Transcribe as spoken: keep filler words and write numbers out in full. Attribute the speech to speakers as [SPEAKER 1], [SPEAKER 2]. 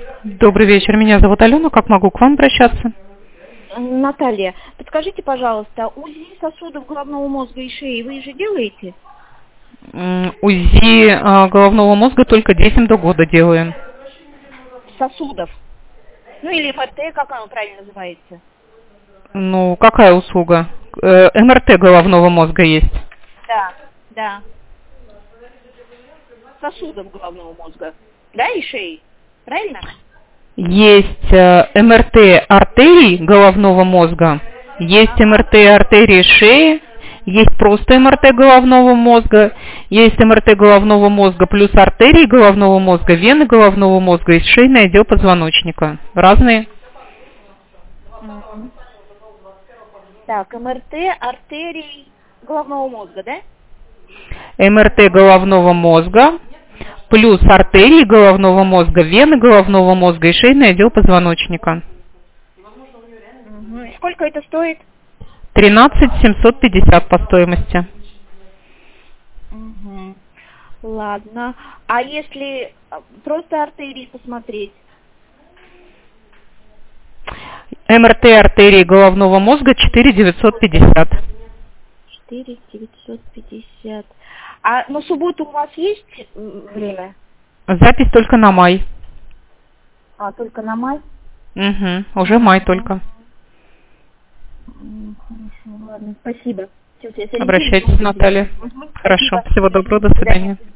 [SPEAKER 1] Добрый вечер, меня зовут Алена, как могу к вам обращаться?
[SPEAKER 2] Наталья, подскажите, пожалуйста, УЗИ сосудов головного мозга и шеи вы же делаете?
[SPEAKER 1] М, УЗИ а, головного мозга только детям до года делаем.
[SPEAKER 2] Сосудов. Ну или МРТ, как оно правильно называется?
[SPEAKER 1] Ну, какая услуга? Э, МРТ головного мозга есть.
[SPEAKER 2] Да, да. Сосудов головного мозга. Да, и шеи. Правильно?
[SPEAKER 1] Есть э, МРТ артерий головного мозга, есть МРТ артерии шеи, есть просто МРТ головного мозга, есть МРТ головного мозга плюс артерии головного мозга, вены головного мозга и шейный отдел позвоночника. Разные.
[SPEAKER 2] Мгм. Так, МРТ артерий головного мозга, да?
[SPEAKER 1] МРТ головного мозга плюс артерии головного мозга, вены головного мозга и шейный отдел позвоночника.
[SPEAKER 2] Мгм. И сколько это стоит?
[SPEAKER 1] тринадцать семьсот пятьдесят по стоимости.
[SPEAKER 2] Мгм. Ладно. А если а, просто артерии посмотреть?
[SPEAKER 1] МРТ артерии головного мозга четыре девятьсот пятьдесят.
[SPEAKER 2] четыре девятьсот пятьдесят. А на субботу у вас есть м, время?
[SPEAKER 1] Запись только на май.
[SPEAKER 2] А, только на май?
[SPEAKER 1] Угу, уже май только.
[SPEAKER 2] М, Хорошо, ладно, спасибо. Всё, я сориентируюсь.
[SPEAKER 1] Обращайтесь, Наталья.
[SPEAKER 2] Мгм,
[SPEAKER 1] Хорошо,
[SPEAKER 2] спасибо.
[SPEAKER 1] всего доброго, до
[SPEAKER 2] До свидания.
[SPEAKER 1] свидания.